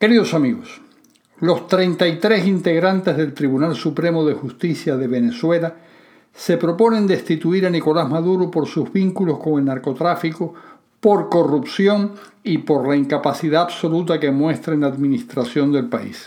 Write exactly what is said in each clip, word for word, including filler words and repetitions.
Queridos amigos, los treinta y tres integrantes del Tribunal Supremo de Justicia de Venezuela se proponen destituir a Nicolás Maduro por sus vínculos con el narcotráfico, por corrupción y por la incapacidad absoluta que muestra en la administración del país.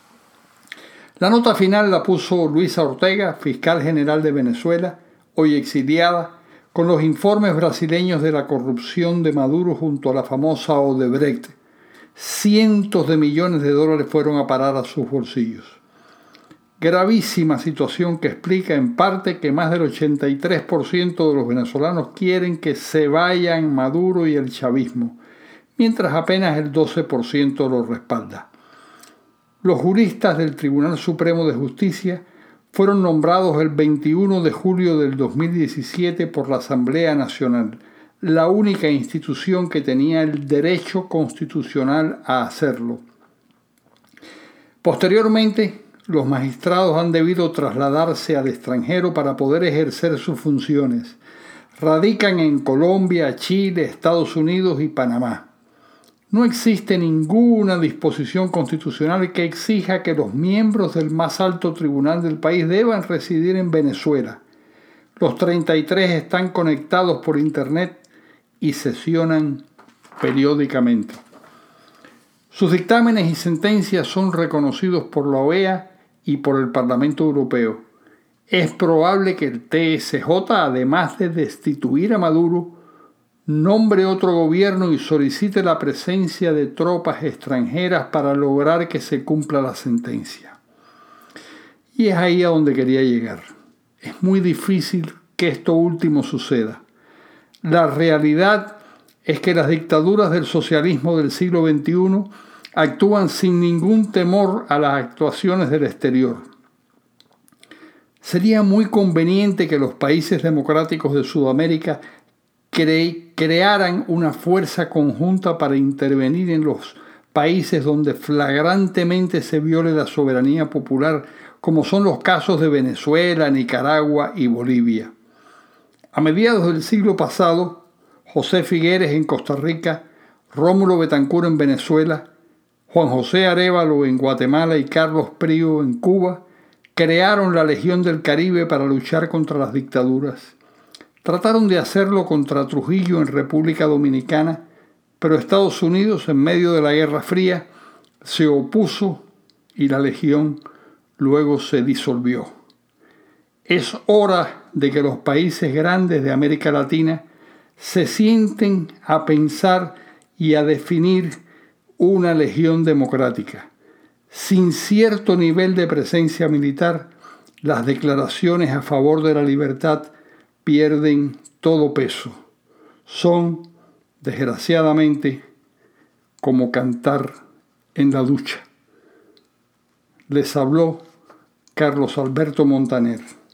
La nota final la puso Luisa Ortega, fiscal general de Venezuela, hoy exiliada, con los informes brasileños de la corrupción de Maduro junto a la famosa Odebrecht. Cientos de millones de dólares fueron a parar a sus bolsillos. Gravísima situación que explica en parte que más del ochenta y tres por ciento de los venezolanos quieren que se vayan Maduro y el chavismo, mientras apenas el doce por ciento lo respalda. Los juristas del Tribunal Supremo de Justicia fueron nombrados el veintiuno de julio del dos mil diecisiete por la Asamblea Nacional, la única institución que tenía el derecho constitucional a hacerlo. Posteriormente, los magistrados han debido trasladarse al extranjero para poder ejercer sus funciones. Radican en Colombia, Chile, Estados Unidos y Panamá. No existe ninguna disposición constitucional que exija que los miembros del más alto tribunal del país deban residir en Venezuela. Los treinta y tres están conectados por internet y sesionan periódicamente. Sus dictámenes y sentencias son reconocidos por la O E A y por el Parlamento Europeo. Es probable que el T S J, además de destituir a Maduro, nombre otro gobierno y solicite la presencia de tropas extranjeras para lograr que se cumpla la sentencia. Y es ahí a donde quería llegar. Es muy difícil que esto último suceda. La realidad es que las dictaduras del socialismo del siglo veintiuno actúan sin ningún temor a las actuaciones del exterior. Sería muy conveniente que los países democráticos de Sudamérica cre- crearan una fuerza conjunta para intervenir en los países donde flagrantemente se viole la soberanía popular, como son los casos de Venezuela, Nicaragua y Bolivia. A mediados del siglo pasado, José Figueres en Costa Rica, Rómulo Betancourt en Venezuela, Juan José Arévalo en Guatemala y Carlos Prío en Cuba crearon la Legión del Caribe para luchar contra las dictaduras. Trataron de hacerlo contra Trujillo en República Dominicana, pero Estados Unidos, en medio de la Guerra Fría, se opuso y la Legión luego se disolvió. Es hora de que los países grandes de América Latina se sienten a pensar y a definir una legión democrática. Sin cierto nivel de presencia militar, las declaraciones a favor de la libertad pierden todo peso. Son, desgraciadamente, como cantar en la ducha. Les habló Carlos Alberto Montaner.